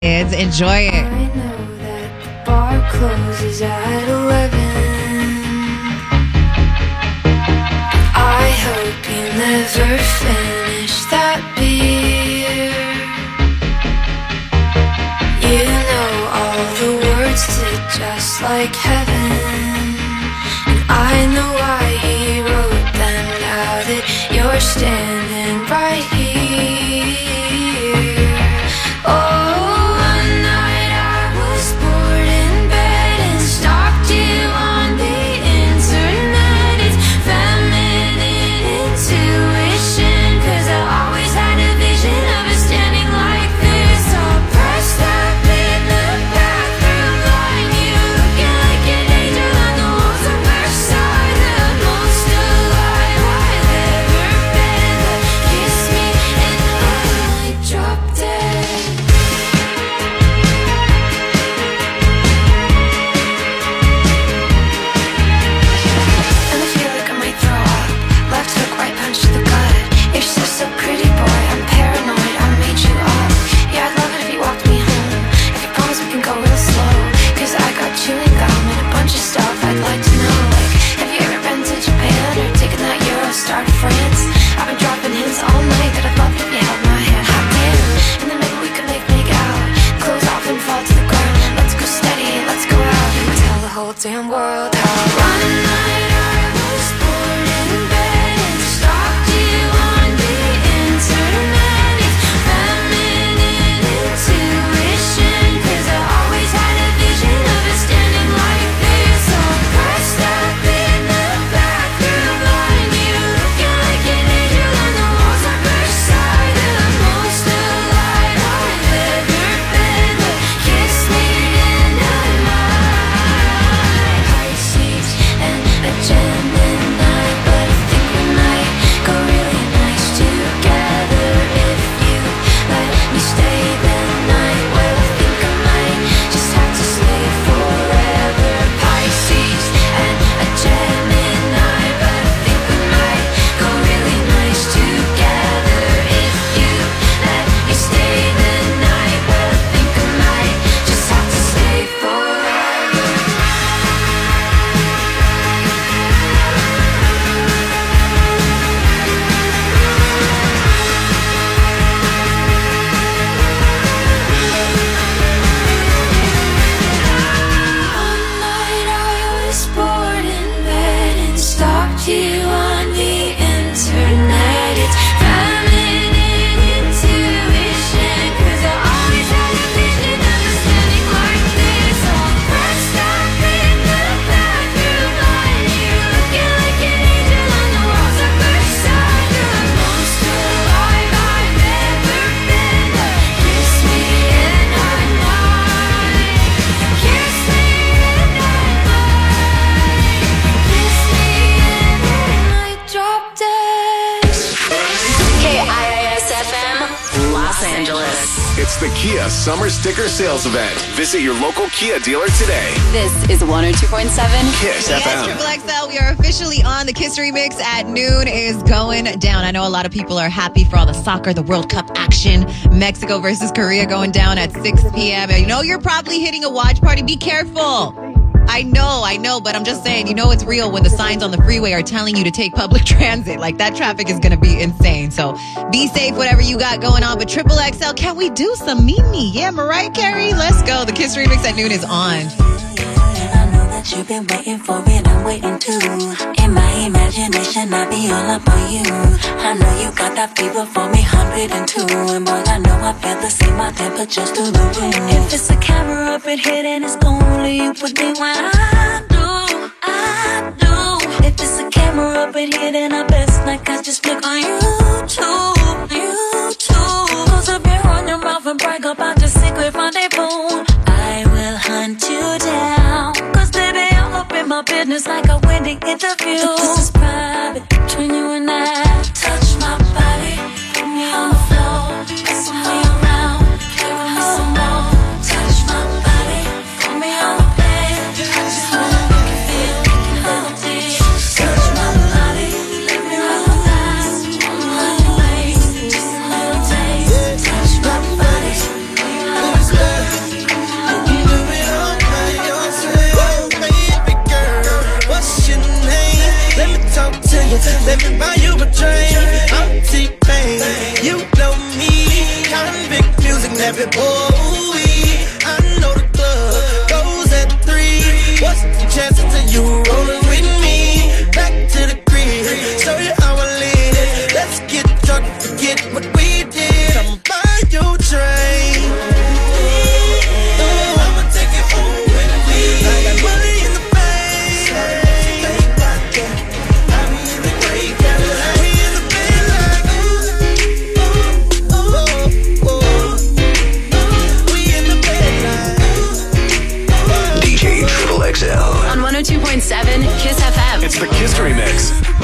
Kids, enjoy it. I know that the bar closes at 11. I hope you never finish that beer. You know all the words to Just Like Heaven, and I know why he wrote them now that you're standing right here. Oh, damn world how one night I was bored in bed and stalked you on the internet. It's feminine intuition, 'cause I always had a vision of it standing like this, all pressed up in the bathroom line. You looking like an angel on the walls of Versailles. The most alive I've ever been, but kiss me in the night. And a Gemini, but I think we might go really nice together if you let me stay the night. Well, I think I might just have to stay forever. Pisces and a Gemini, but I think we might go really nice together if you let me stay the night. Well, I think I might just have to stay forever. One night I was bored in bed and stalked you on the internet. It's feminine intuition, 'cause I always had a vision of us standing like this, all pressed up in the bathroom line. You looking like an angel on the walls of Versailles. You're the most alive I've ever been, but kiss me in the night. Kiss me in the night. Kiss me in the night. Drop dead. KIIS FM, Los Angeles. It's the Kia Summer Sticker Sales Event. Visit your local Kia dealer today. This is 102.7 Kiss Yes, FM. Triple XL, we are officially on. The Kiss Remix at noon is going down. I know a lot of people are happy for all the soccer, the World Cup action. Mexico versus Korea going down at 6 p.m. You know you're probably hitting a watch party. Be careful. I know, but I'm just saying, you know it's real when the signs on the freeway are telling you to take public transit. Like, that traffic is going to be insane. So be safe, whatever you got going on. But Triple XL, can we do some Mimi? Yeah, Mariah Carey, let's go. The Kiss Remix at noon is on. And I know that you've been waiting for it, I'm waiting too. In my imagination, I'll be all up on you. I know you got that fever for me, 102. And boy, I know I feel the same, my temperature's through the roof. If it's a camera up in here, then it's only you with me when I do. If it's a camera up in here, then I best like I just click on YouTube. Close up your on your mouth and brag about your secret rendezvous. I will hunt you down, 'cause baby, I'm up in my business like a winning interview. But this is private between you and I. Touch my body, put me on the floor, pass me around, play with me some more. Touch my body, put me on the bed, I just wanna make you feel, hold it. Touch my body, let me relax, on my waist, just a little taste. Touch my body, put me on the bed. Let me buy you a drink. I'm T-Pain. You know me. Convict music, never boy. I know the club goes at 3. What's the chances of you rolling with me? Back to the crib, show you how I live. Let's get drunk and forget what we did. I'ma buy you a drink. I'ma take you home with me. I got money in the bank. I be in the gray Cadillac. We in the bed like ooh, ooh, ooh, ooh. We in the bed like DJ Triple XL. On 102.7 Kiss FM. It's the Kiss Remix.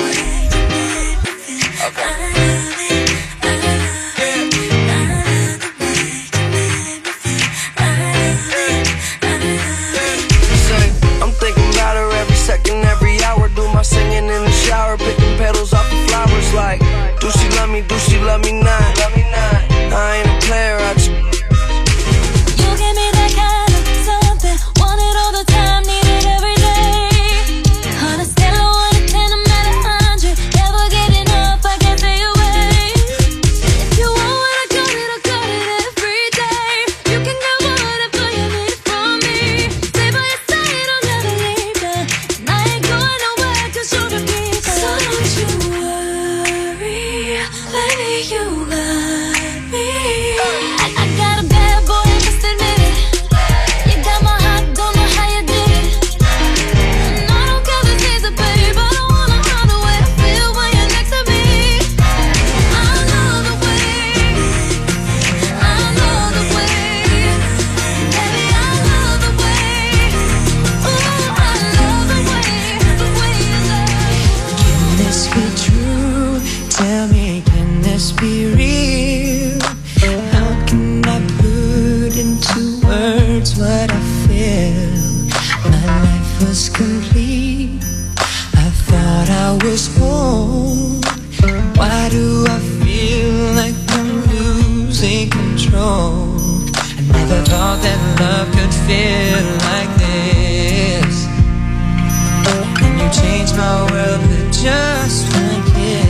I'm thinking about her every second, every hour. Do my singing in the shower, picking petals off the flowers. Like, do she love me? Do she love me not? I ain't a player, I just. You give me that kind of something, want it all the time, need it every day. On a scale of 1 to 10, I'm at 100. Never get enough, I can't stay away. If you want what I got it every day. You can get whatever you need from me. Stay by your side, I'll never leave you. And I ain't going nowhere, 'cause you're the keeper. So don't you worry, baby, you got me. I got a bad boy, just admit it. You got my heart, don't know how you did it. And I don't care this is a babe, I don't wanna run away. I feel when you're next to me. I love the way, I love the way. Baby, I love the way. Ooh, I love the way you love. Can this be true? Tell me, can this be real? How can I put into words what I feel? My life was complete. I thought I was home. Why do I feel like I'm losing control? I never thought that love could feel like this. And you changed my world with just one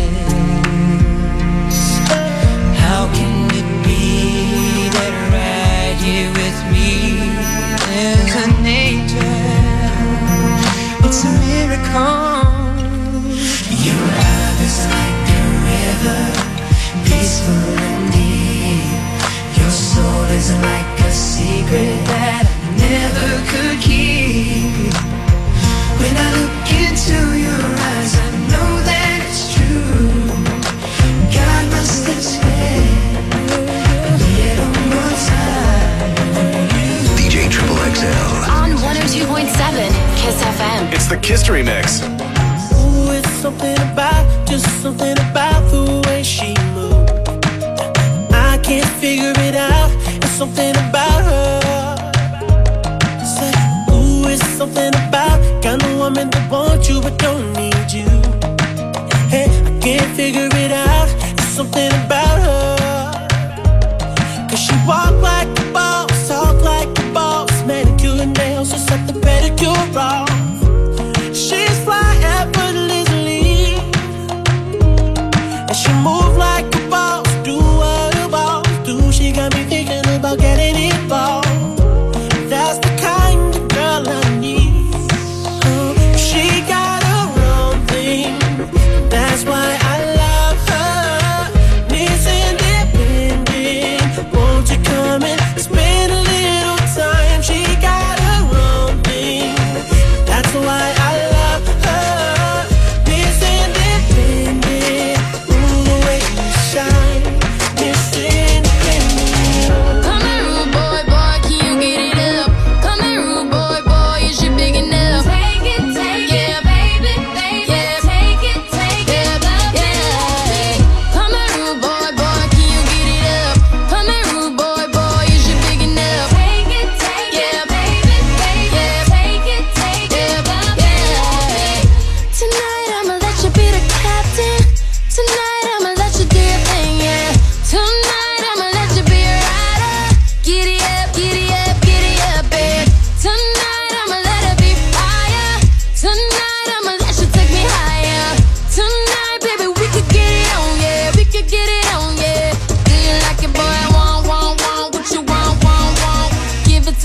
kiss. How can it be that right here with me there's an angel? It's a miracle. Your love is like a river, peaceful and deep. Your soul is like a secret that I never could keep. When I look into your eyes, I know that it's true. God must have said, yet on your side. DJ Triple XL. On 102.7 Kiss FM. It's the Kiss Remix. Ooh, it's something about, just something about the way she moves. I can't figure it out. It's something about her. Say, ooh, it's something about kind of woman that wants you but don't need you. Hey, I can't figure it out. It's something about her. 'Cause she walk like a boss, talk like a boss, manicure and nails, just set the pedicure off. She's fly effortlessly, and she move like a boss, do what a boss do. She got me thinking about getting involved. That's the kind of girl I need. She got her own thing, that's why I love her. Miss Independent, won't you come and spend a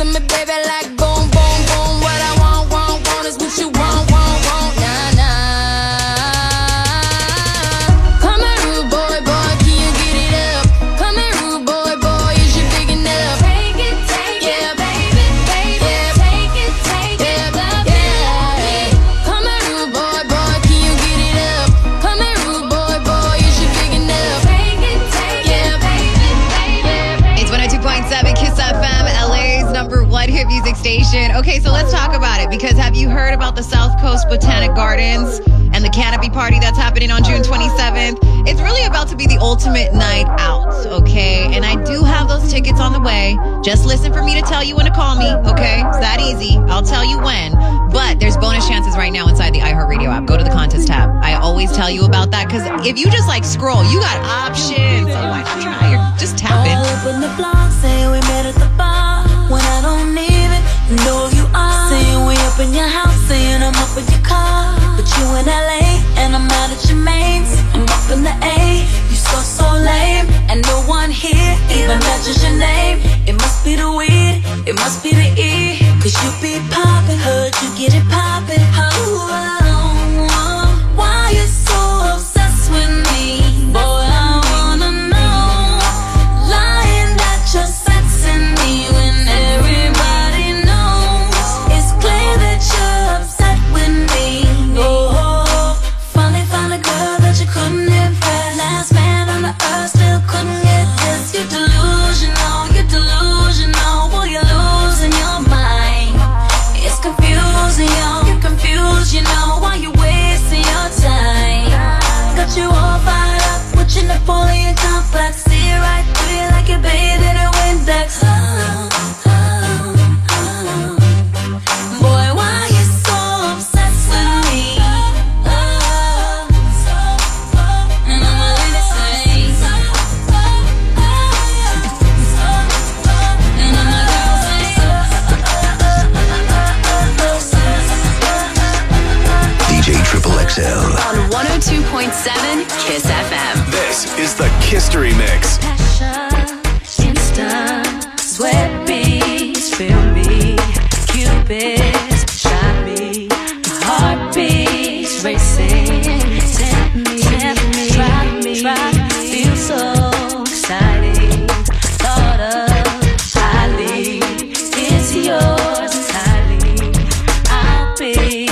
to me, baby, like boom, boom, boom. What I want is what you want, nah, nah. Come here, rude boy, can you get it up? Come here, rude boy, is you big enough? Take it, Yeah, baby, yeah, take it, love yeah. Come here, rude boy, can you get it up? Come here, rude boy, is you big enough? it, baby. It's 102.7 Kiss FM, LA's #1 hit music station. Okay, so let's talk about it, because have you heard about the South Coast Botanic Gardens and the Canopy Party that's happening on June 27th? It's really about to be the ultimate night out, okay? And I do have those tickets on the way. Just listen for me to tell you when to call me, okay? It's that easy. I'll tell you when. But there's bonus chances right now inside the iHeartRadio app. Go to the contest tab. I always tell you about that, because if you just like scroll, you got options. So why not try? You're just tapping. All up in the block, saying we met at the bar. When I don't even know who you are. Saying we up in your house, saying I'm up in your car. But you in LA, and I'm out at your mains. I'm up in the A, you so lame. And no one here even mentions your name. It must be the weed, it must be the E. Cause you be poppin', heard you get it poppin'. Why you so obsessed with me? Boy, I wanna know. Lying that you're sexing me when everybody knows. It's clear that you're upset with me. Oh, finally found a girl that you couldn't impress. Last man on the earth still couldn't get this. You're delusional, boy, you're losing your mind. It's confusing, you're confused, you know why you wasting your time. Got you all fired up with your Napoleon complex. See it right through you like you're bathed in a Windex. Boy, why you so obsessed with me? And I'ma let it say. And I'ma DJ Triple XL. On 102.7 Kiss FM. This is the Kistery Mix. passion, instant, sweat beats, feel me, Cupid's shot me, heart beats racing, tempt me, try me, feel so exciting, thought of highly, it's yours entirely, I'll be.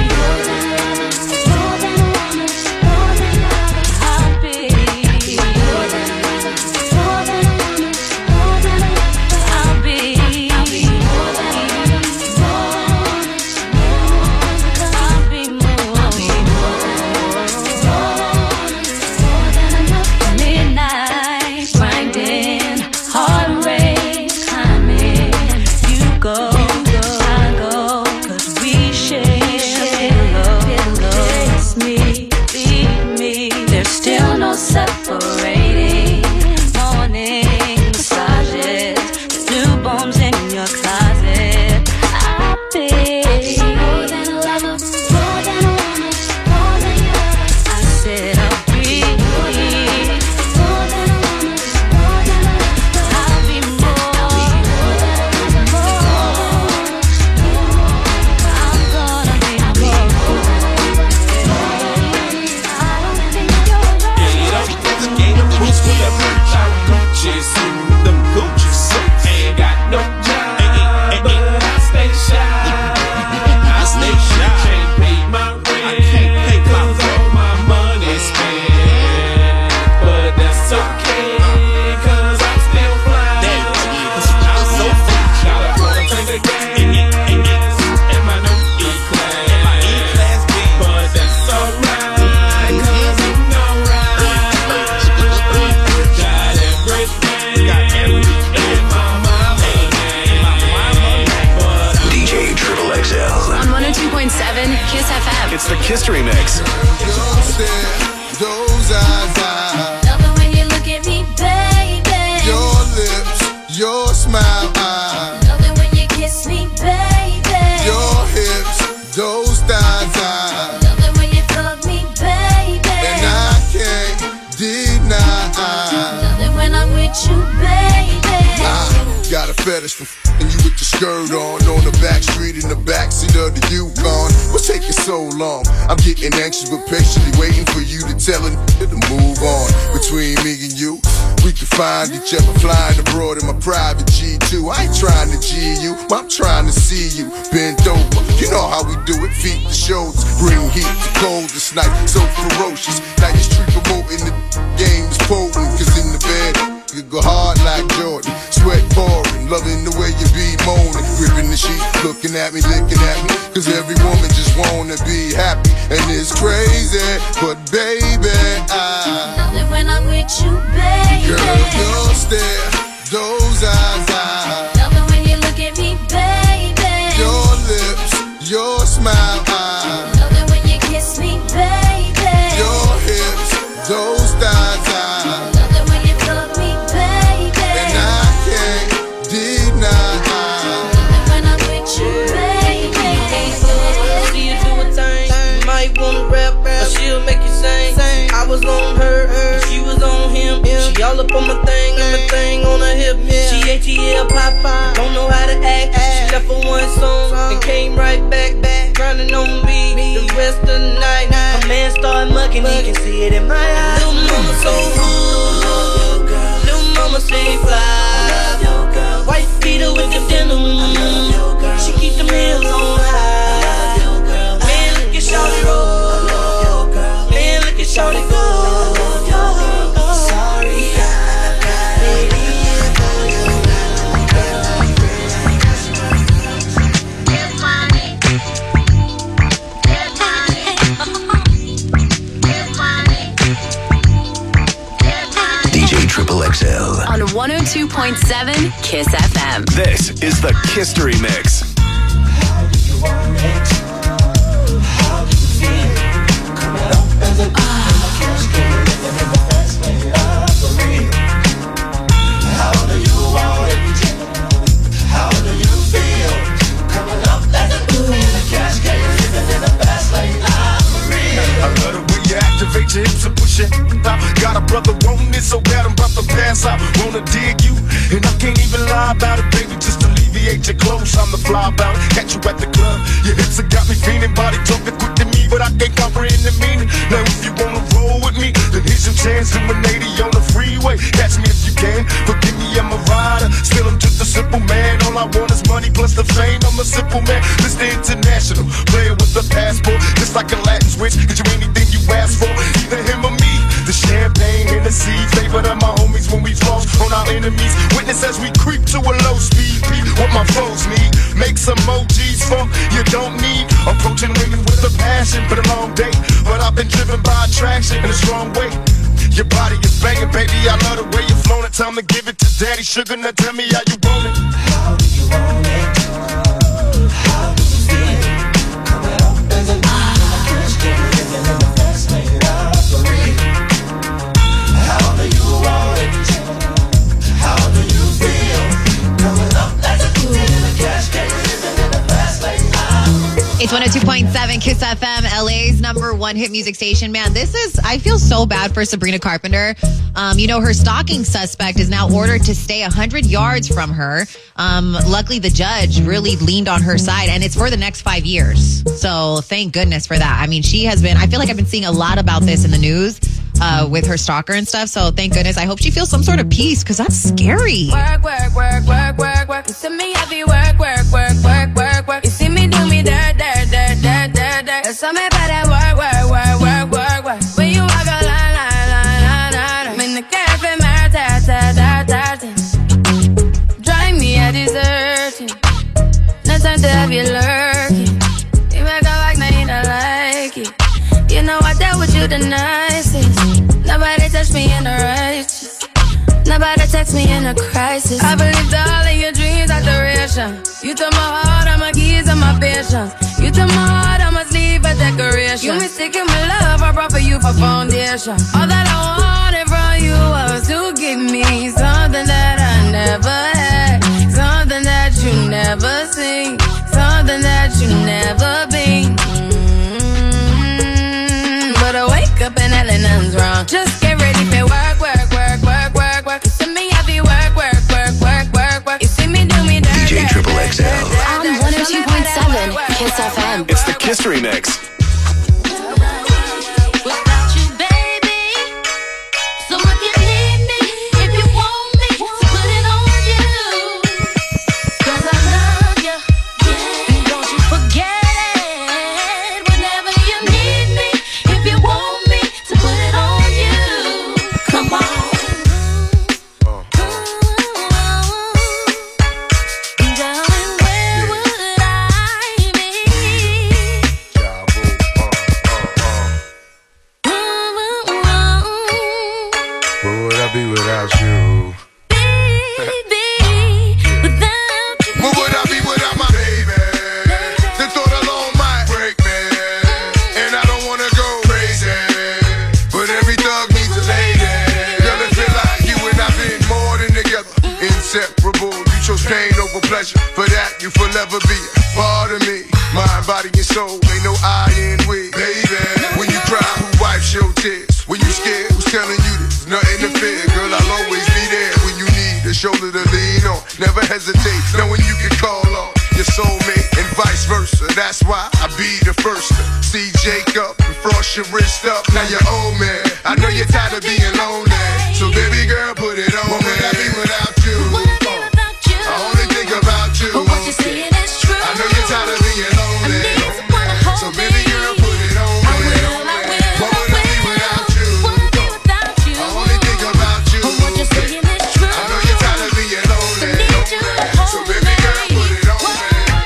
Separating morning massages, new bombs in your closet. I'll be more than a lover, more than a woman, more than yours. I said I'll be more than a woman, more than a lover. I'll be more than a lover, I'm gonna be more. I don't think you're right. Gain the rules for the Gucci suit, them Gucci suits. Ain't got no job, but I stay shy. I stay shy. Can't pay my rent, 'cause all my money spent. But that's okay, 'cause I'm still fly. I'm so fly. Gotta take the gas in my new E-Class. But that's alright, 'cause I'm gon' ride. Got everything in my mama name. But I'm DJ Triple XL. On 102.7 Kiss FM. It's the Kistery Mix. Those eyes, Love it when you look at me, baby. your lips, your smile, Love it when you kiss me, baby. your hips, those thighs, Love it when you fuck me, baby. and I can't deny. Love it when I'm with you, baby. I got a pedestal. And you with your skirt on the back street in the backseat of the Yukon. What's taking so long? I'm getting anxious but patiently waiting for you to tell a nigga to move on. Between me and you, we can find each other flying abroad in my private G2. I ain't trying to G you, I'm trying to see you bent over. You know how we do it, feet to shoulders, bring heat to cold this night, so ferocious. Now your street promoting the game is potent, cause in the bed, you go hard like Jordan, sweat pouring, loving the way you be moaning, gripping the sheet, looking at me, licking at me, cause every woman just wanna be happy, and it's crazy, but baby, I love it when I'm with you, baby. Girl, your stare, those eyes, I love it when you look at me, baby. Your lips, your smile, I love it when you kiss me, baby. Your hips, those thighs, I love it when you hug me, baby. And I can't deny love it when I'm with you, baby. See you do a thing. You might wanna rap, but she'll make you sing. I was on her, she was on him. She all up on my thing, and my thing on her hip. She ATL Popeye, don't know how to act. She left for one song and came right back, grinding on me the rest of the night. My man started mugging, he can see it in my eyes. Little mama so good, little mama stay fly. White Peter with the denim, she keep the meals on high. Man, look at shawty roll, man, look at shawty go. Sorry, I got it in for you. DJ Triple XL on 102.7 Kiss FM. This is the Kistery Mix. Activate your hips and push it out. Got a brother wanting it so bad I'm about to pass out. Wanna dig you, and I can't even lie about it, baby. Just alleviate your clothes, I'm the fly about it. Catch you at the club, your hips have got me feeling. Body talking quick to me, but I can't comprehend the meaning. Now if you wanna roll with me, then here's your chance. Do 180 on the freeway, catch me if you can. Forgive me, I'm a rider, still I'm just a simple man. All I want is money plus the fame, I'm a simple man. Mr. International, player with a passport, just like a Latin switch. Get you anything you ask for, either him or me. The champagne and the seeds, favorite of my homies when we floss on our enemies. Witness as we creep to a low speed. Beat what my foes need. Make some emojis for you don't need. Approaching women with a passion, been a long day, but I've been driven by attraction in a strong way. Your body is banging, baby. I love the way you're flowing. Time to give it to Daddy Sugar. Now tell me how you want it. How do you want it? How do you feel it? Coming up as an cash game, living in the fast lane of the ring. How do you want it? How do you feel? Coming up as a in the cash game, living in the fast lane of the ring. It's 102.7 Kiss FM, LA's #1 hit music station. Man, I feel so bad for Sabrina Carpenter. Her stalking suspect is now ordered to stay 100 yards from her. Luckily, the judge really leaned on her side, and it's for the next 5 years. So thank goodness for that. I mean, I feel like I've been seeing a lot about this in the news with her stalker and stuff. So thank goodness. I hope she feels some sort of peace, because that's scary. Work, work, work, work, work, work. You see me heavy work, work, work, work, work, work. You see me do me dirt, dirt, dirt, dirt, dirt, dirt. There's something about that work, work, work, work, work, work. When you walk a line, line, line, line, line. I'm in the cafe, my ta, ta, ta, ta, ta. Drive me a deserting. No time to have you lurking. You make a like, now you don't like it. You know I dealt with you the nicest. Nobody touched me in the righteous. Nobody text me in a crisis. I believed all of your dreams are duration. You took my heart, all my keys, and my patience. You took my heart, I must leave a decoration. You mistaken my love, I brought for you for foundation. All that I wanted from you was to give me something that I never had, something that you never seen, something that you never been. But I wake up and hell nothing's wrong. Just get ready for work, work, work, work, work, work. You see me heavy work, work, work, work, work, work. You see me do me History Mix. For that, you forever be a part of me. Mind, body, and soul, ain't no I in we. Baby, when you cry, who wipes your tears? When you scared, who's telling you there's nothing to fear? Girl, I'll always be there when you need a shoulder to lean on. Never hesitate, knowing you can call on your soulmate and vice versa. That's why I be the first to see Jacob and frost your wrist up. Now you're old man, I know you're tired of being lonely. So baby girl, put it on. What would I be without you? I only think about you. But what you're saying is true. I know you're tired of being lonely. So baby girl, put it on. What would I be without you? I only think about you. But what you're saying is true. I know you're tired of being lonely. So baby girl, put it on.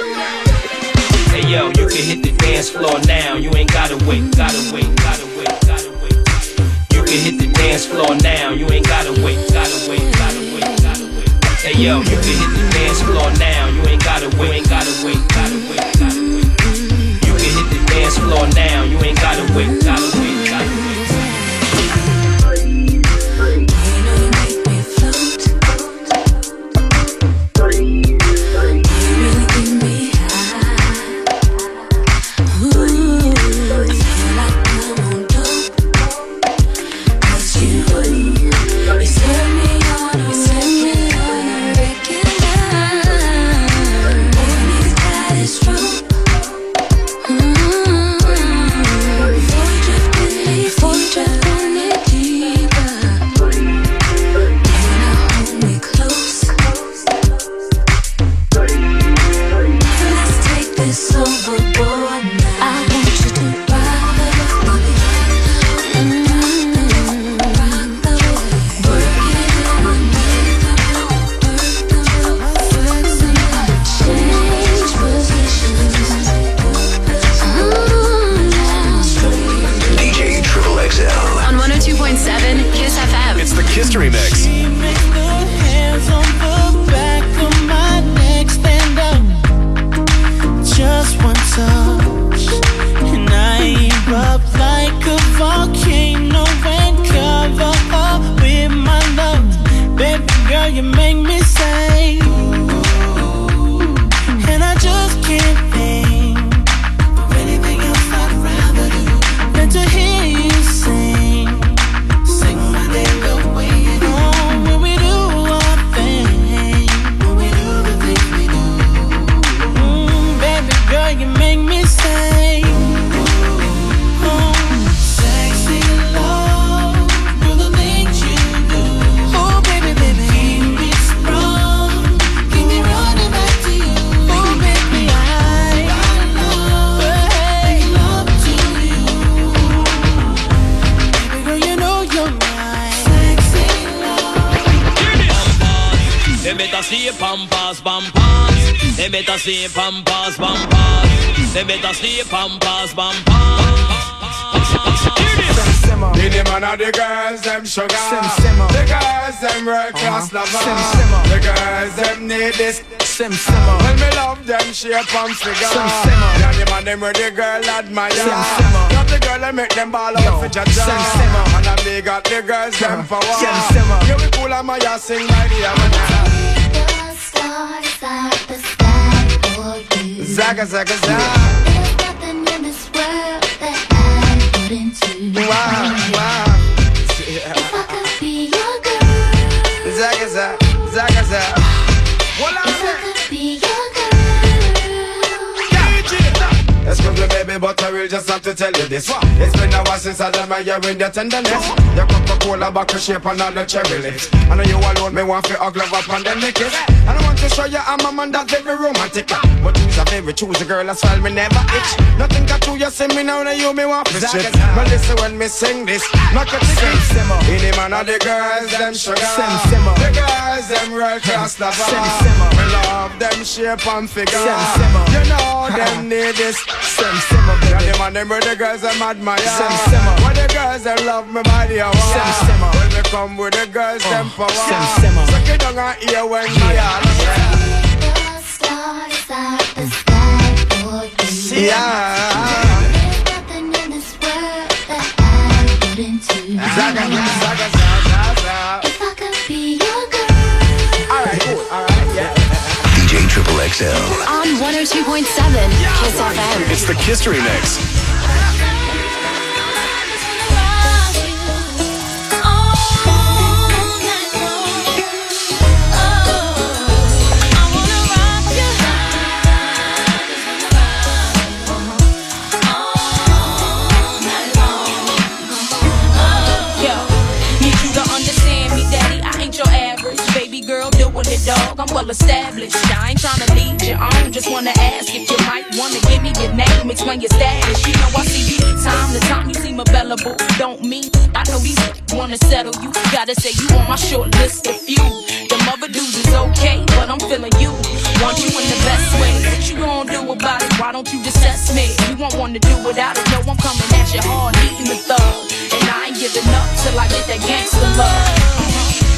Hey yo, you can hit the dance floor now. You ain't gotta wait, gotta wait, gotta wait, gotta wait. You can hit the dance floor now. You ain't gotta wait, gotta wait, gotta wait, gotta wait. Hey yo, you can hit the dance floor now. You ain't gotta wait, ain't gotta wait, gotta wait, gotta wait. You can hit the dance floor now. You ain't gotta wait, gotta wait, gotta wait. History Mix. Hands on the back of my neck, stand up. Just one touch, and I erupt like a volcano and cover up with my love. Baby girl, you make me say, and I just can't think of anything else I'd rather do than to hear you sing my name the way you do. When we do our thing, when we do the things we do. Baby girl, you make me say, sexy love, do the things you do. Oh baby, baby, keep me strong, keep me running back to you. Oh baby, I love to you. Baby girl, you know you're mine. Sexy love. They better see pampas, pampas. They better see pampas, pampas. They better see pampas, pampas. Be the man of the girls, them sugar. The girls, them world class lover. The girls, them need this. When me love them, shape and figure. Yeah, the man them where the girl admire. Got the girl that make them ball out for Jaja. And then they got the girls, them power. Yeah, we cool and Maya sing by the Amana. Zaga, zaga, zaga. There's nothing in this world that I wouldn't do. Wow, wow. If I could be your girl. Zaga, zaga, zaga, zaga. If I could be your girl. Let's go to baby boy. girl, just have to tell you this. It's been a while since I done my year in your tenderness. Your Coca-Cola bottle shape and all the cherry lips. I know you alone, me want to hug love up and then lick it. And I want to show you I'm a man that's very romantic. But you's a very choosy girl, that's why me never itch. Nothing got to you, see me now, now you me want to shit. But listen when me sing this, not a ticket. Any man of the girls, them sugar. The girls, them real class lover. Me love them shape and figure. You know them need this. Yeah, them and them the girls, them admire. When the girls, them love me body, I want. When me come with the girls, them power. Suck it down and hear when my heart. If I could be your girl. Alright, cool. Alright, yeah. DJ Triple XL. On 102.7 Kiss FM. It's the Kiss Remix. Dog, I'm well established. I ain't tryna lead you on. Just wanna ask if you might wanna give me your name, explain your status. You know I see you time to time. You seem available. Don't mean I know these wanna settle you. Gotta say you on my short list of few. Them other dudes is okay, but I'm feeling you. Want you in the best way. What you gonna do about it? Why don't you just test me? You won't wanna do without it. No, I'm coming at you hard, eating the thug, and I ain't giving up till I get that gangster love.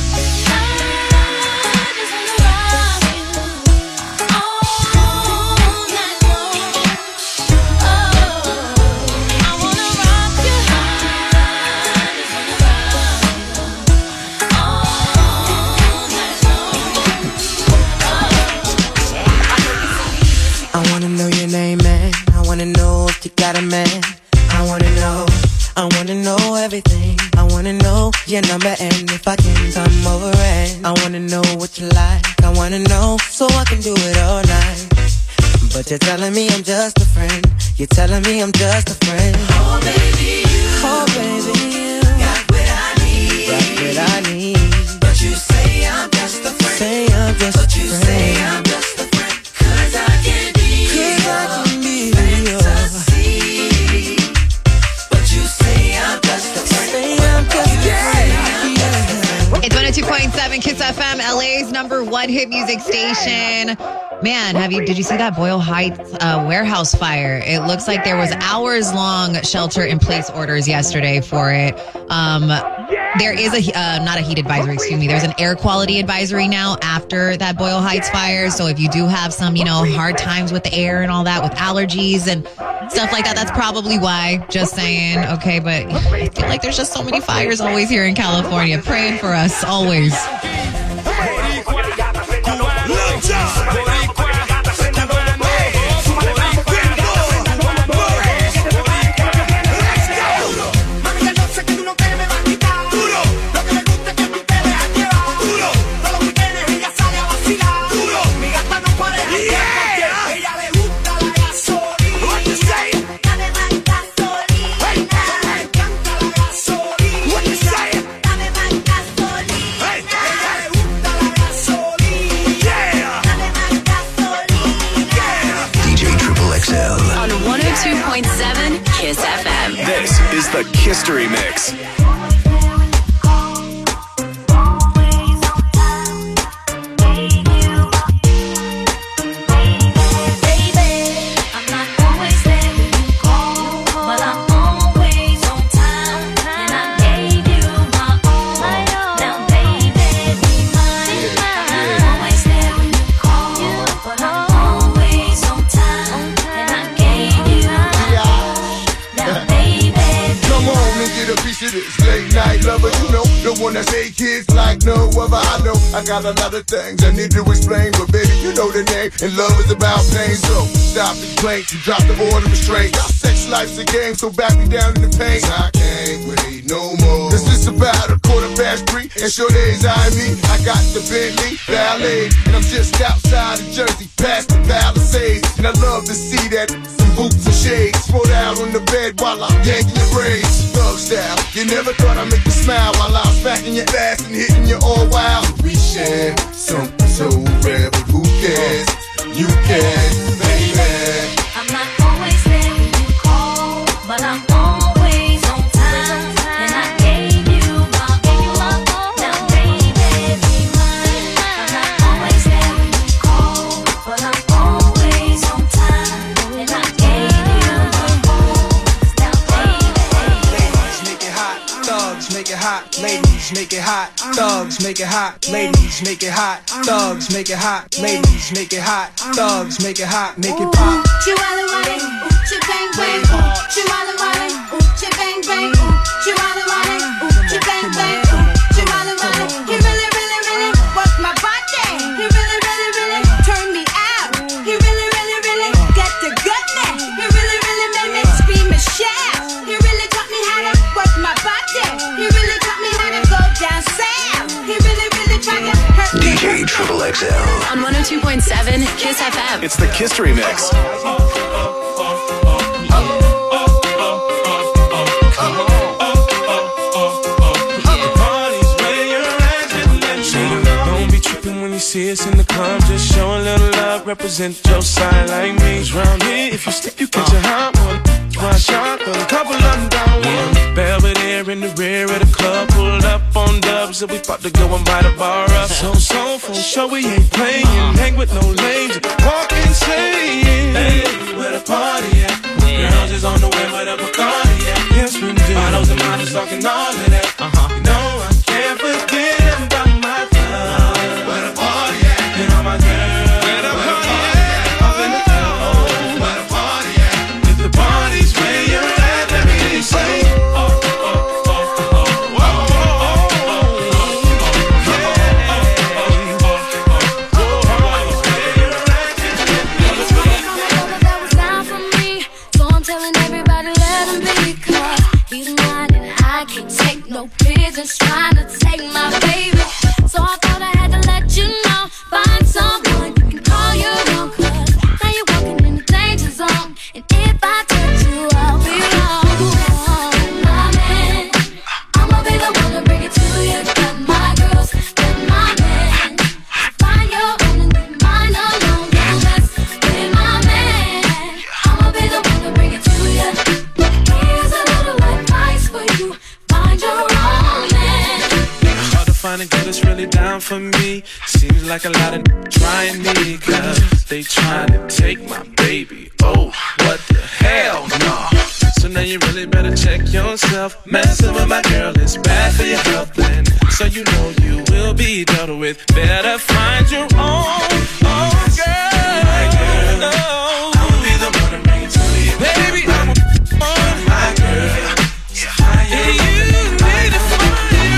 I wanna know your name, man. I wanna know if you got a man. I wanna know everything. I wanna know your number and if I can come over and I wanna know what you like. I wanna know so I can do it all night. But you're telling me I'm just a friend. You're telling me I'm just a friend. Oh baby, you got what I need. Got what I need. But you say I'm just a friend. Say I'm just a friend. But you say I'm just a friend. 'Cause I can be your fantasy. But you say I'm just a friend. Say I'm just a friend. It's 102.7 Kiss FM, LA's #1 hit music station. Man, did you see that Boyle Heights warehouse fire? It looks like there was hours-long shelter-in-place orders yesterday for it. There is not a heat advisory, excuse me. There's an air quality advisory now after that Boyle Heights fire. So if you do have some, hard times with the air and all that, with allergies and stuff like that, that's probably why. Just saying. Okay, but I feel like there's just so many fires always here in California. Praying for us, always. On 102.7 Kiss FM. This is the Kiss Mix. Late night lover, the one that say kids like no other. I know I got a lot of things I need to explain, but baby, you know the name, and love is about pain. So stop the complaints, you drop the order of restraint. Our sex life's a game, so back me down in the pain. I can't wait no more. Cause it's about 3:15, and sure days I me. I got the Bentley Ballet, and I'm just outside of Jersey, past the Palisades. And I love to see that, some boots and shades, spread out on the head while I'm yanking your braids. Thug style, you never thought I'd make you smile while I was smacking your ass and hitting you all wild. We share something so rare, but who cares? You can, baby. I'm not always there when you call, but I'm always on time. And I gave you my all. Now, baby, be mine. I'm not always there when you call, but I'm always on time. And I gave you my all. Now, baby. Ladies, make it hot. Thugs, make it hot. Ladies, make it hot. Thugs, make it hot. Ladies, make it hot. Thugs, make it hot. Ladies, make it hot. Thugs, make it hot. Make it pop. Chihuahua, bang bang, Chihuahua, bang bang, Chihuahua, bang bang, Chihuahua. He really, really, really work my body. He really, really, really turn me out. He really, really, really get the goodness. He really, really made me scream and shout. He really taught me how to work my body. He really taught me how to go down south. He really, really tried to hurt me. DJ Triple XL On 102.7 Kiss FM. It's the Kiss Mix. See us in the club, just show a little love, represent your side like me. Round here, if you slip, you catch a hot one. One shot, but a couple of them down one. Belvedere in the rear of the club, pulled up on dubs, and we about to go and buy the bar up. So, for sure we ain't playing, hang with no lames, walk insane. Hey, where the party at? Girls is on the way, where the Bacardi at? Yes, we do. Bottles and models talking all of that. You know I can't forget about my love. Where the party at? And all my girls. Where the party at? Up in the club. Where the party at? If the party's where you're at, let me say. Just trying to take my baby, so I thought I had to let you know. Find someone you can call your own, 'cause now you're walking in the danger zone. And if I touch you, I'll be wrong. My man, I'ma be the one to bring it to you. Got my girls, got my man. Find your own and leave mine alone. Don't mess with my man. I'ma be the one to bring it to you. Here's a little advice for you. Find your own. Find a girl that's really down for me. Seems like a lot of trying me, 'cause they trying to take my baby. Oh, what the hell, no. So now you really better check yourself. Messing with my girl is bad for your health, and so you know you will be dealt with. Better find your own, oh girl. My girl, oh. I'ma be the one to bring it to you. Baby, I'm my girl. Yeah, you need to find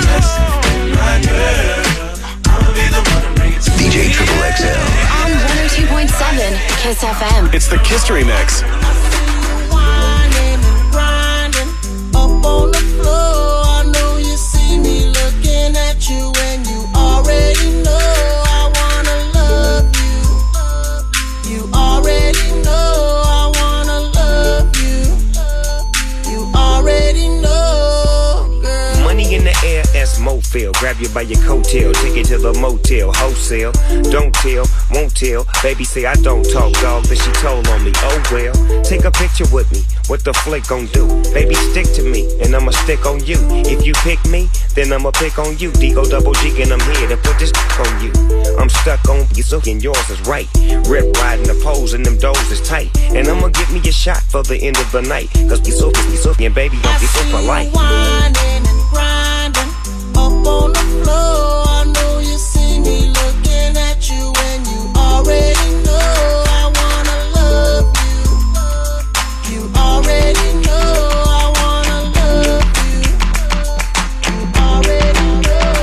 DJ Triple XL On 102.7 Kiss FM. It's the Kiss Mix. Whining and grinding up on the floor. I know you see me looking at you, and you already know I wanna love you. You already know I wanna love you. You already know, girl. Money in the air, as Mofil. Grab you by your coattail, take it to the motel, wholesale. Don't tell, won't tell. Baby say I don't talk, dog, then she told on me. Oh well, take a picture with me. What the flick gon' do? Baby, stick to me, and I'ma stick on you. If you pick me, then I'ma pick on you. D-O-double-G, and I'm here to put this on you. I'm stuck on you, so and yours is right. Rip riding the poles, and them doors is tight. And I'ma give me a shot for the end of the night. 'Cause we so, and baby, don't be so polite. Whining and grinding up on the floor. I know you see me looking at you, and you already know I wanna love you. You already know I wanna love you. You already know.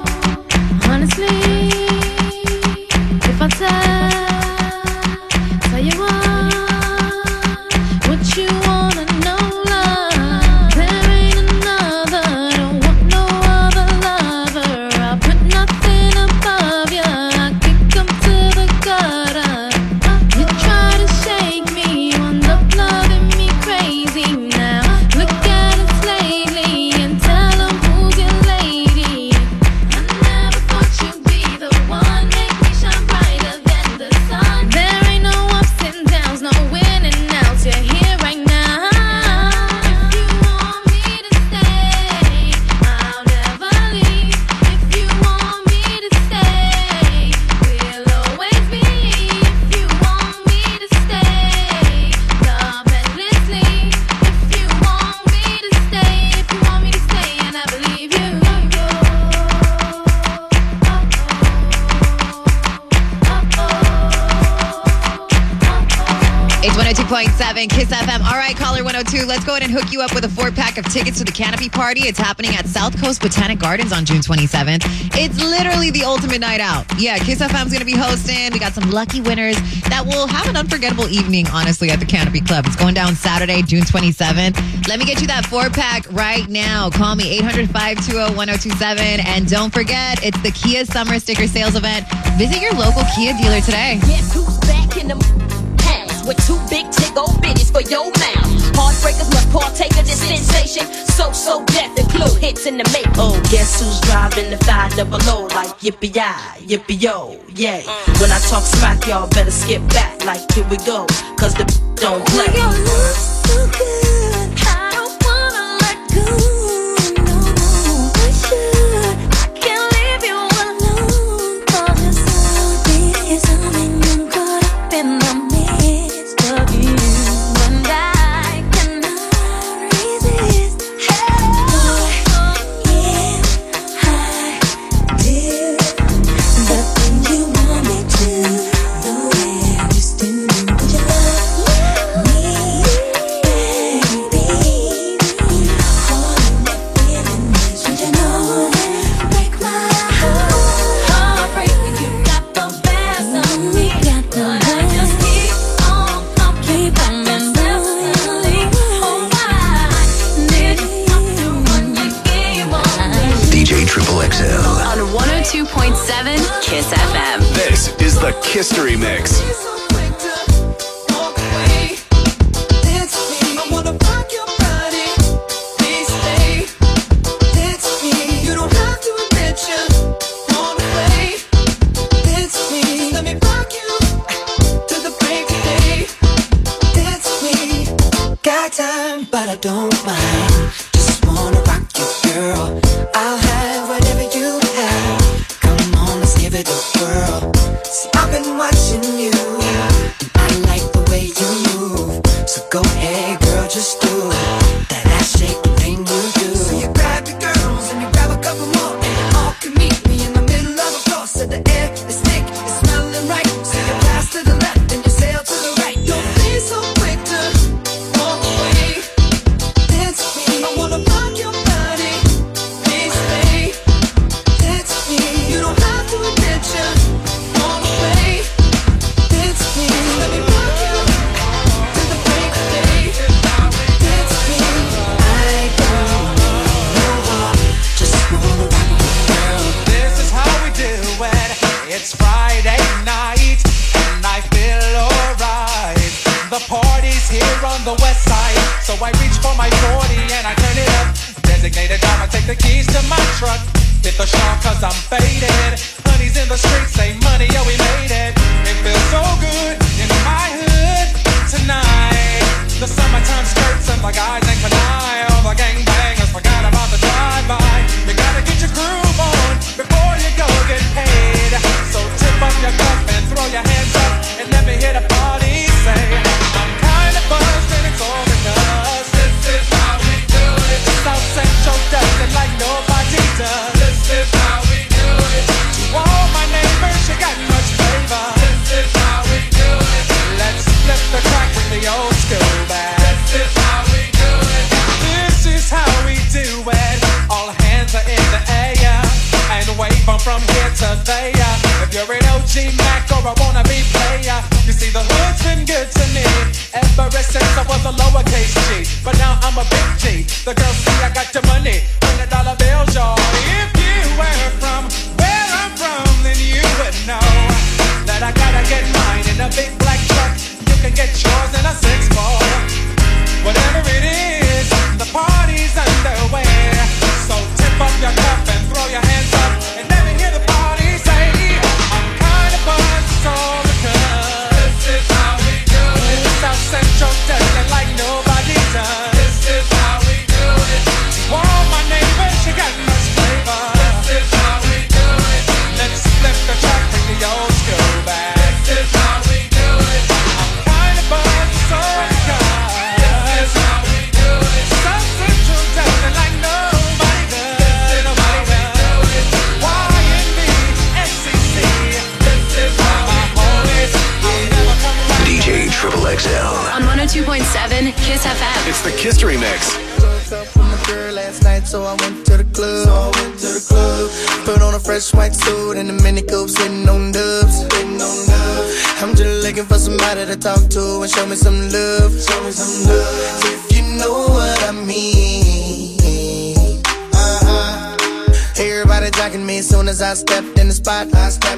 Honestly, if I tell 102.7 Kiss FM. All right, caller 102, let's go ahead and hook you up with a 4-pack of tickets to the Canopy Party. It's happening at South Coast Botanic Gardens on June 27th. It's literally the ultimate night out. Yeah, Kiss FM's going to be hosting. We got some lucky winners that will have an unforgettable evening, honestly, at the Canopy Club. It's going down Saturday, June 27th. Let me get you that 4-pack right now. Call me 800-520-1027. And don't forget, it's the Kia Summer Sticker Sales Event. Visit your local Kia dealer today. Guess who's back in the house with 2 big tick old bitties for your mouth? Heartbreakers must partake of this sensation. So death and clue hits in the make. Oh, guess who's driving the 500 like yippee-yi, yippee-yo, yay. When I talk smack, y'all better skip back like here we go, cause the don't play. Your love's so good, I don't wanna let go. No, I should. I can't leave you alone. Cause you're so busy, something I'm caught up in the midst of you. And I cannot resist. Boy, yeah, I do the things you want me to. The way I used to. Would you love me, baby? All of my feelings, would you know that? Break my heart, break when you got the best of me. But I just keep on coming myself silly. Oh, I did something when you gave on me. DJ Triple XL. On 102.7 Kiss FM. This is the Kistery Mix. Got time, but I don't mind. Just wanna rock you, girl. I'll have whatever you have. Come on, let's give it a whirl. See, I've been watching you, and I like the way you move. So go ahead, girl, just do that ass shaking thing you do. So you grab your girls and you grab a couple more, and you all can meet me in the middle of the floor. So the air is thick, it's smelling right. So you pass to the left and you sail to the right. Don't be so quick to walk away. Dance with me, I wanna rock your body. Please stay. Dance with me, you don't have to admit you want away. Dance with me, let me rock you to the break of day. Dance with me, I don't need no more. Just wanna rock you, girl. This is how we do it. It's Friday night and I feel alright. The party's here on the west side, so I reach for my 40 and I turn it up. Designated driver, take the keys to my truck. Hit the shop cause I'm faded. Honey's in the streets, say money, yeah we made it. It feels so good in my hood tonight. The summertime skirts and the guys ain't canine. All the gangbangers forgot about the drive-by. You gotta get your groove on before you go get paid. So tip up your cup and throw your hands up and let me hear the party say, I'm kinda buzzed and it's all because this is how we do it. South Central does it like nobody does. This is how we do it. To all my neighbors, you got much flavor. This is how we do it. Let's flip the track with the old school band. This is how we do it. This is how we do it. All hands are in the air and wave them from here to there. If you're an OG Mac or a wannabe player, you see the hood's been good to me ever since I was a lowercase G. But now I'm a big G. The girls see I got your money, $100 bills, y'all. If you were from where I'm from, then you would know that I gotta get mine in a big black truck. You can get yours in a 6-4. Whatever it is, the party's underway. So tip up your cup and throw your hands up and let me hear the party say, I'm kinda buzzed, it's all because this is how we do it. South Central does it like nobody does. This is how we do it. To all my neighbors, you got much flavor. History Mix. Broke up with my girl last night, so I went to the club. Put on a fresh white suit and a mini coupe, sitting on dubs. I'm just looking for somebody to talk to and show me some love. If you know what I mean. Everybody jocking me as soon as I stepped in the spot.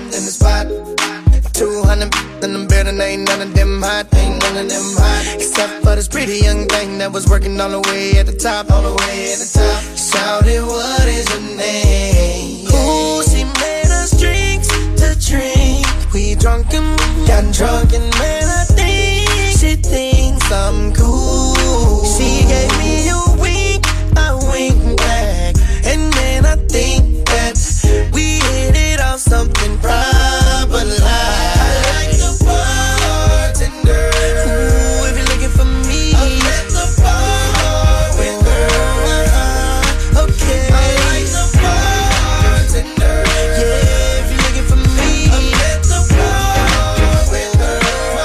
200 in the building, ain't none of them hot. Except for this pretty young thing that was working all the way at the top. Shouted, what is your name? Ooh, she made us drinks to drink. We drunk and got drunk, and man, I think she thinks I'm cool. She gave me a wink, I winked back, and then I think that we hit it off something proper like. I like the bartender. Ooh, if you're looking for me, I'm at the bar with her. Okay, I like the bartender. Yeah, if you're looking for me, I'm at the bar with her.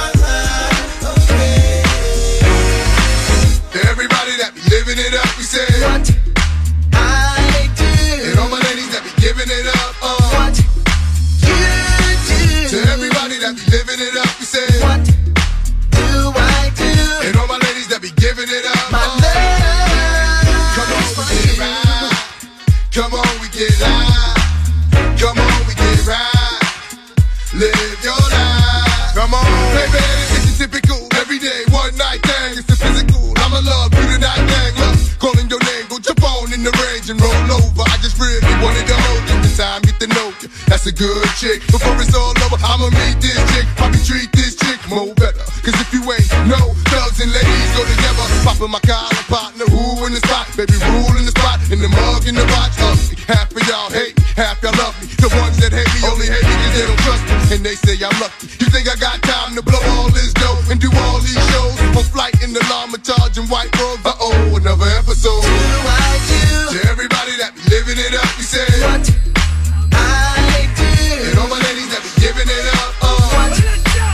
Okay. Everybody that be living it up, we say What I do, and all my ladies that be giving it up, what you do. to everybody that be living it up, we say What do I do? and all my ladies that be giving it up, My love. come on, we get right. Come on, we get live. Come on, we get right. Live your life. Come on, baby, it's a typical everyday one night thing. It's the physical. I'ma love you tonight, gang. Look, calling your name, go jump on in the range and roll over. I just really wanted to hold you. The time get to know you. That's a good chick. Before it's all over, I'ma meet this chick. Probably treat this chick more better. Cause if you ain't know, thugs and ladies go together. Poppin' my collar partner, who in the spot? Baby, rule in the spot, in the mug, in the box. Half of y'all hate me, half y'all love me. The ones that hate me only hate me cause they don't trust me. And they say I'm lucky. You think I got time to blow all this dough and do all these shows? On flight in the llama charge and white robe. Uh-oh, another episode. What do I do? To everybody that be living it up, we say What I do. and all my ladies that be giving it up, What you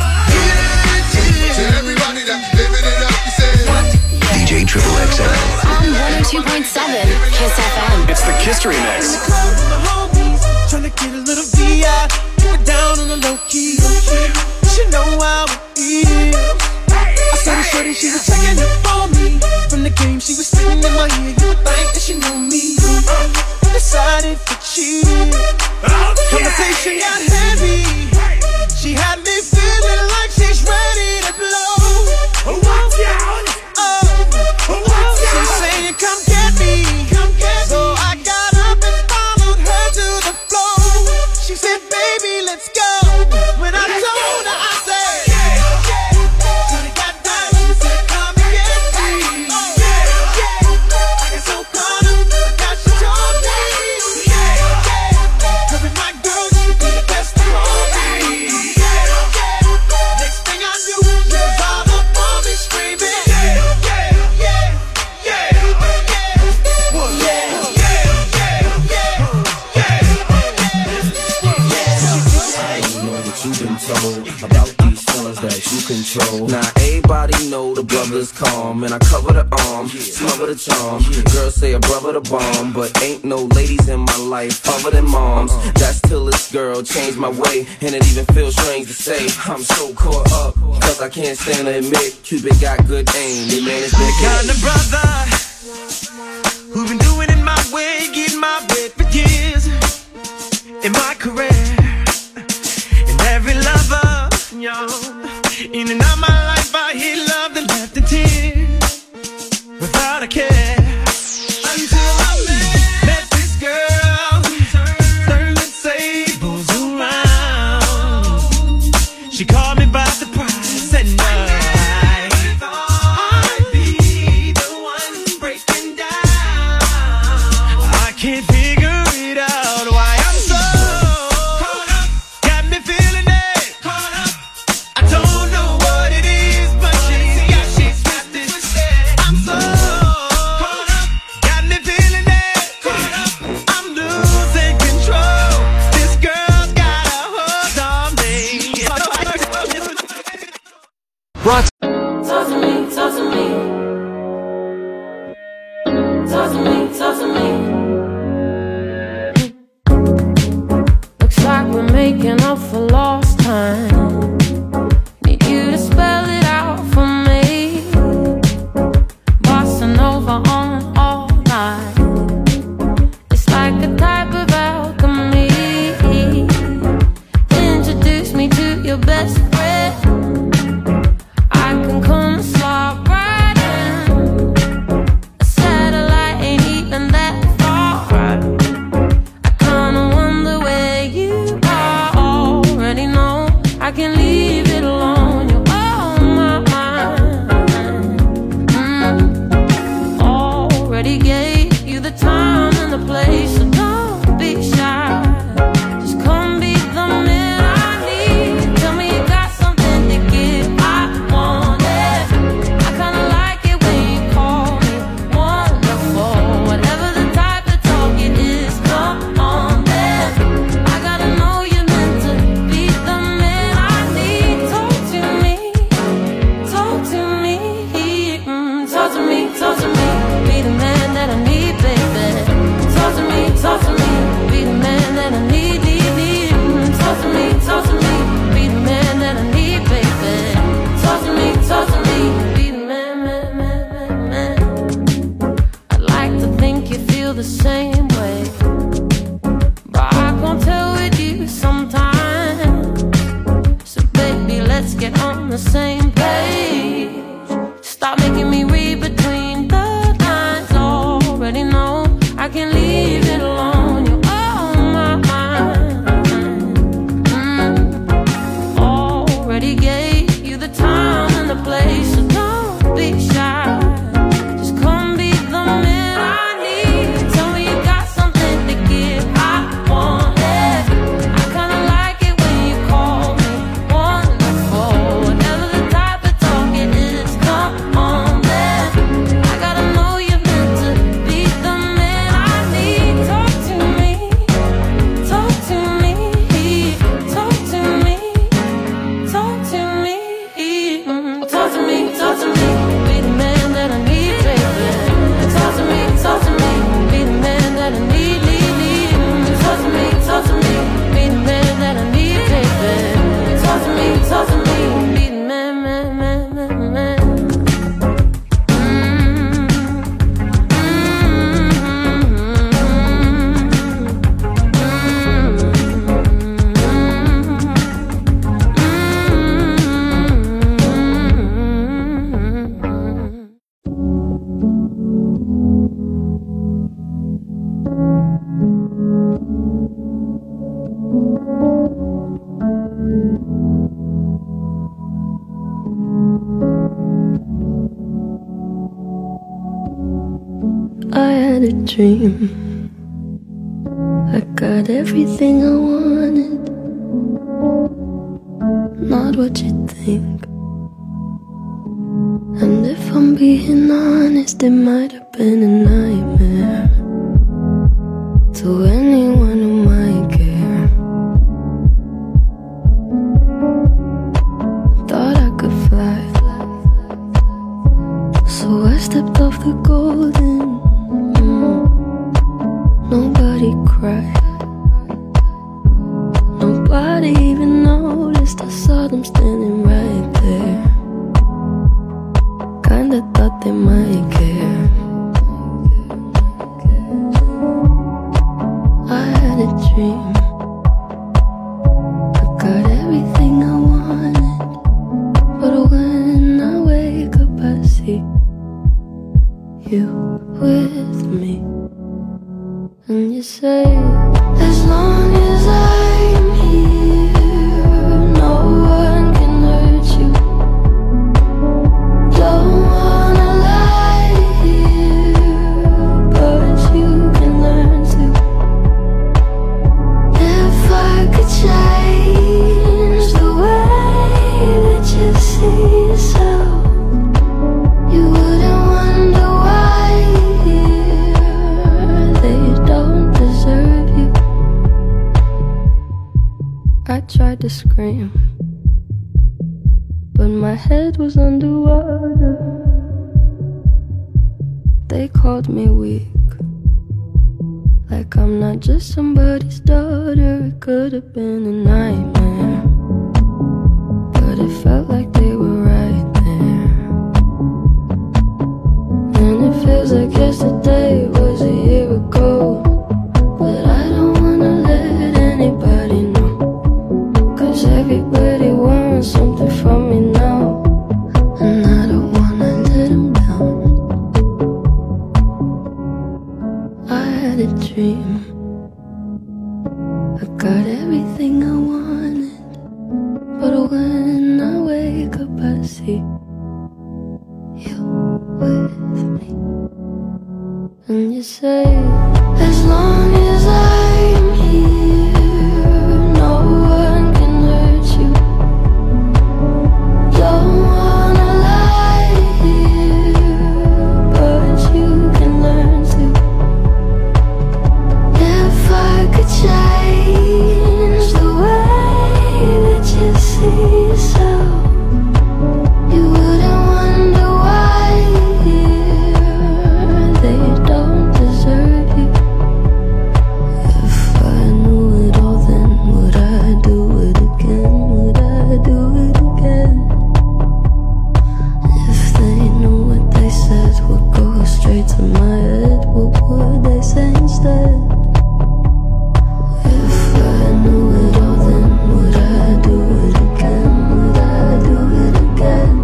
to do. everybody that be living it up, we say DJ Triple XL. On 102.7 Kiss FM. It's the History Mix. Tryna get a little VI, keep it down on the low key. She know how it is. I saw the shorty, she was checking up on me. From the game, she was sitting in my ear. You would think that she know me. Decided to cheat. Conversation got heavy. She had me feeling like she's ready to blow. Watch out! She's saying, come get me. So I got up and followed her to the floor. She said, baby, let's go. When I told her, I said, Johnny got down. She said, come and get me. I got so caught up, now she told me. Her and my girl, she be the best of all me. Next thing I knew, she was all up on me screaming. About these feelings that you control. Now everybody know the brother's calm, and I cover the arm, smother the charm. Girls say a brother the bomb, but ain't no ladies in my life other than moms. That's till this girl changed my way, and it even feels strange to say I'm so caught up, cause I can't stand to admit Cupid got good aim. The man is big. Kind of brother who been doing it my way, getting my way for years in my career. Every lover, yo, in and out my life, I hit love that left in tears without a care. Until I met this girl, turned the tables around. She called me by surprise, and I thought I'd be the one breaking down. me, talk to me. Looks like we're making up for lost time. Need you to spell it out for me. Bossa Nova on all night. It's like a type of alchemy. Introduce me to your best friend. I can come and slide right in. A satellite ain't even that far. I kinda wonder where you are. Already know I can leave it alone. You're on my mind. Already gave you the time and the place, so don't be shy. Just come be the man I need. Tell me you got something to give. I want it. I kinda like it when you call me wonderful. Whatever the type of talk it is, come on then. I gotta know you're meant to be the man I need. Talk to me, talk to me, talk to me, talk to me. Be the man that I need, baby. Talk to me, be the man that I need, need. Talk to me, be the man that I need, baby. Talk to me, be the man, man. I'd like to think you feel the same way, but I can't tell with you sometimes. So baby, let's get on the same page. Stop making me read between the lines. Already know I can leave it alone. You're on my mind. Already gave you the time and the place, so don't be shy. Just come be the man I need. Tell me you got something to give. I want it. I kinda like it when you call me wonderful. Whatever the type of talk it is, come on then. I gotta know you're meant to be the man I need. Talk to me, talk to me, talk to me, talk to me, talk to me, talk to me. Be the man that I need, baby. Talk to me, be the man that I need, need. Talk to me, be the man that I need, baby. Talk to me, be the man, man. I had a dream. I got everything I wanted. Not what you think. And if I'm being honest, it might have been a nightmare to anyone who might care. Thought I could fly, so I stepped off the golden. Nobody cried, nobody even noticed. I saw them standing right there. Kinda thought they might care. I had a dream. I got everything I wanted, but when I wake up I see you with me. And you say, as long as I'm here, no one can hurt you. Don't wanna lie here, but you can learn to. If I could change the way that you see yourself, you wouldn't wonder why they don't deserve you. I tried to scream, but my head was underwater. They called me weak, like I'm not just somebody's daughter. It could have been a nightmare, but it felt like they were right there. And it feels like yesterday was a year ago, but I don't wanna let anybody know, 'cause everybody wants something from me now, and I don't wanna let them down. I had a dream, I got everything I wanted, but when I wake up I see you with me. And you say, as long as I'm here, no one can hurt you. Don't wanna lie here, but you can learn to. If I could change the way that you see yourself, you wouldn't wonder why they don't deserve you. If I knew it all, then would I do it again? Would I do it again? If they knew what they said would go straight to my head, what would they say instead? If I knew it all, then would I do it again? Would I do it again?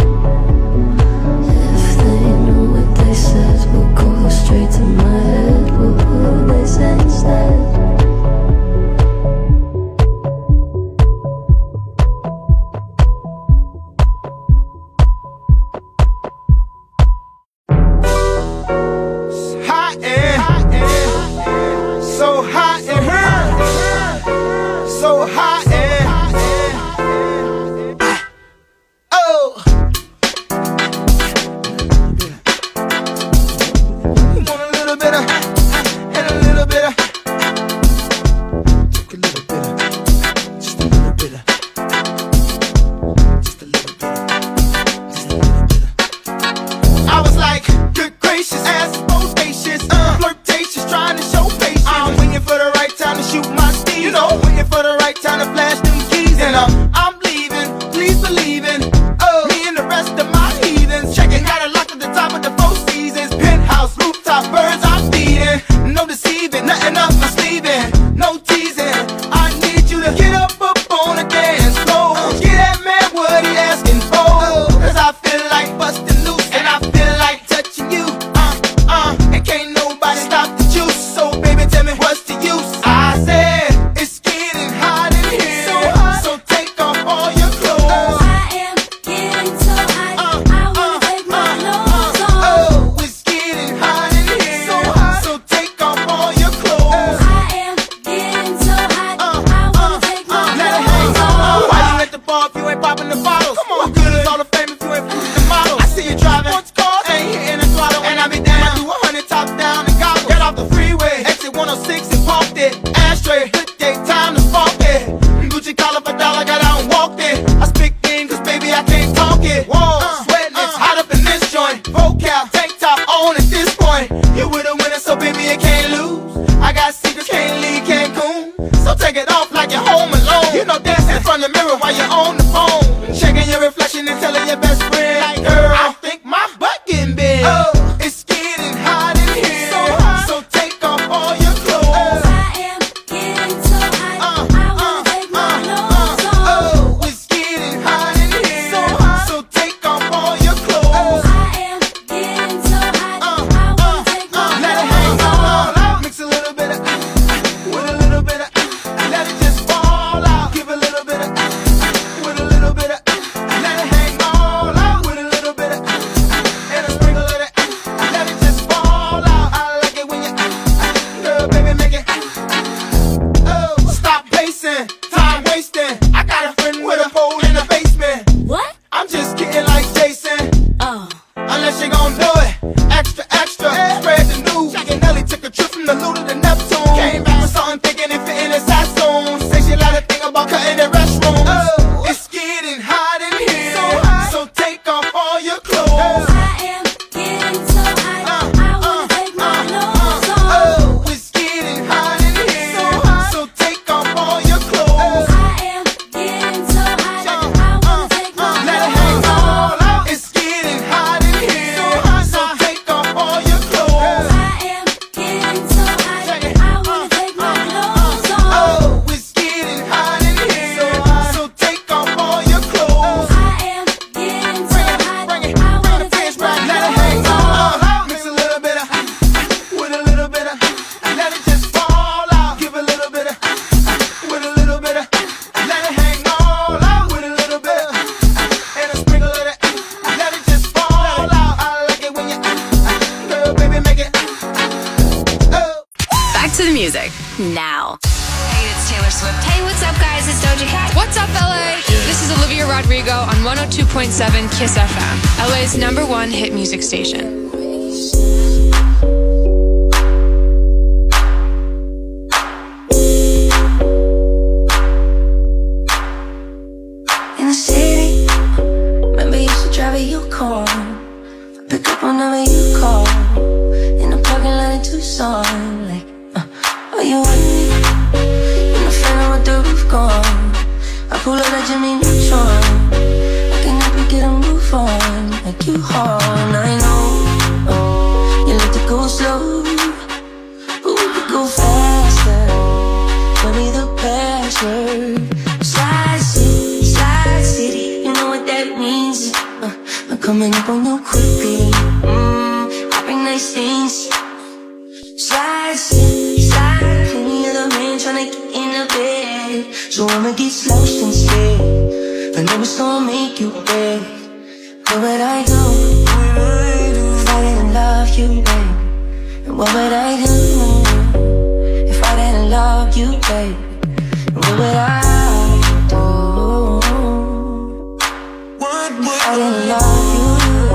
If they knew what they said would go straight to my head, what would they say instead? Hot and so hot and so hot and oh. You want a little bit of and a little bit of, just a little bit of, just a little bit of, just a little bit of, just a little bit of. I was like, good gracious, ass bodacious, flirtatious, trying to show patience. I'm waiting for the right time to shoot my steam, you know, waiting for the right time to flash them keys. And I'm leaving, please believe in me and the rest of my heathens. Checking out a lock at the top of the Four Seasons, penthouse, rooftop, birds I'm feeding. No deceiving, nothing up my sleeving, no teasing. I need you to get up on the dance floor, get that man what he asking for, 'cause I feel like busting loose and I feel like touching you, and can't nobody stop the juice. So baby, tell me what's the use? I said it's getting hot in here, so take off all your clothes. I am getting so hot, I wanna take my clothes off. Oh, it's getting hot in here, so take off all your clothes. I am getting so hot, I wanna take my Let it hang clothes off. Why you at the bar if you ain't popping the bottles? Come on, what good is all the fame if you ain't flipping the models? I see you driving sports cars, ain't hitting the throttle, and I be down. I do 100 top down and gobble. Get off the freeway, exit 106 and parked it. Ashtray, good day, time to spark it. Gucci collar for dollar, got out and walked it. I speak in 'cause baby I can't talk it. Whoa, sweating, it's hot up in this joint. Vocal, tank top on at this point. You with a winner, so baby you can't lose. I got secrets, can't leave Cancun, so take it off like you're home alone. You know, dance in front of the mirror while you're on the phone, checking your reflection and telling your best friend, like, girl, I think my butt getting big. Oh, it's getting hot in here, so take off all your clothes. I am getting so hot, I wanna take my clothes off. Oh, it's getting hot in here, so take off all your clothes. I am getting so hot, I wanna take my Let it hang clothes off. all out. Mix a little bit of with a little bit of, let it just fall out. Give a little bit of with a little bit to the music now. Hey, it's Taylor Swift. Hey, what's up, guys? It's Doja Cat. What's up, LA? This is Olivia Rodrigo on 102.7 Kiss FM, LA's #1 hit music station. In the city, maybe you should drive your car. Pick up whenever you call. In the parking lot in Tucson, like, are you with me? In the Phantom with the roof gone. I pull up like Jimmy Neutron. I can help you get a move on, like you hard. I know you like to go slow, but we could go faster. Tell me the password. Slide City, you know what that means. I'm coming up on you quickly. I bring nice things. Slide, plenty of the men tryna get in the bed, so I'ma get slouched instead. I know it's gonna make you beg. Where would I go if I didn't love you, babe? And what would I do if I didn't love you, babe? And what would I do if I didn't love you?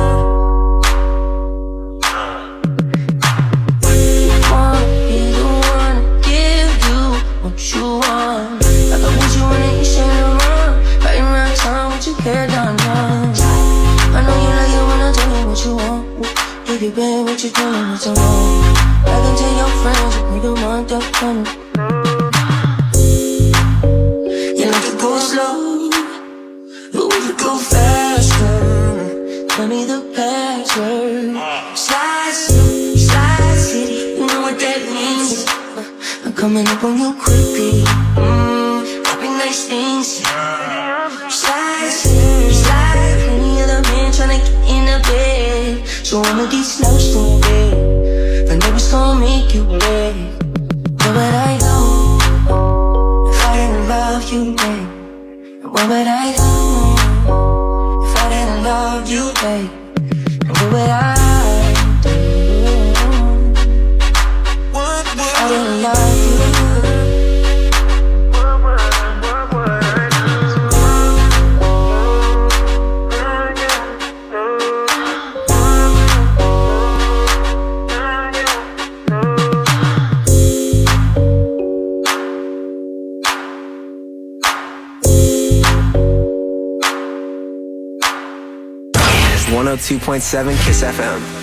You want, like I want you in the east and around, right around town with your hair down. I know you like it when I tell you what you want. Baby, babe, what you doing? What's wrong? I can tell your friends you need a month up coming. You like to go slow, but we could go faster. Tell me the password. Slide City, you know what that means. I'm coming up on you quickly. I bring nice things. Slide, plenty of the men tryna get in the bed, so I'ma get slouched in bed. I know it's gonna make you beg. Where would I go if I didn't love you, babe? And what would I do if I didn't love you, babe? And what would I do if I didn't love you? It's 102.7 Kiss FM.